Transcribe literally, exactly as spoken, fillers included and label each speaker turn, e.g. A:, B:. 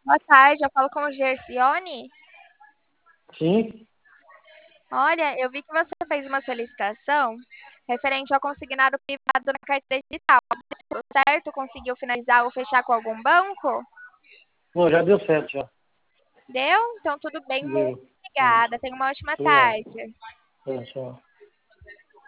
A: Boa tarde, eu falo com o Gercione.
B: Sim,
A: Olha, eu vi que você fez uma solicitação referente ao consignado privado na carteira digital. Tudo certo? Conseguiu finalizar ou fechar com algum banco?
B: não, já deu certo já.
A: Deu? Então tudo bem, muito
B: Deu. Tá.
A: obrigada. Tenha uma ótima
B: Obrigado.
A: tarde.
B: É, tchau.